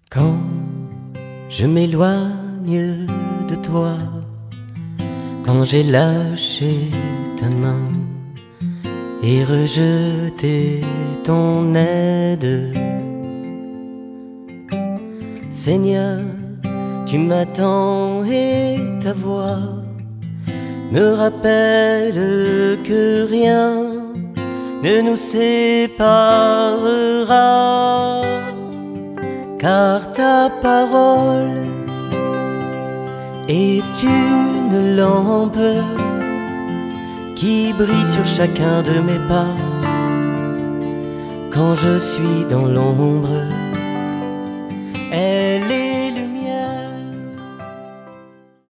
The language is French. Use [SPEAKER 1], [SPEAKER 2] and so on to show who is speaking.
[SPEAKER 1] Quand je m'éloigne de toi, quand j'ai lâché ta main et rejeté ton aide, Seigneur, tu m'attends et ta voix me rappelle que rien ne nous séparera, car ta parole est une lampe qui brille sur chacun de mes pas. Quand je suis dans l'ombre,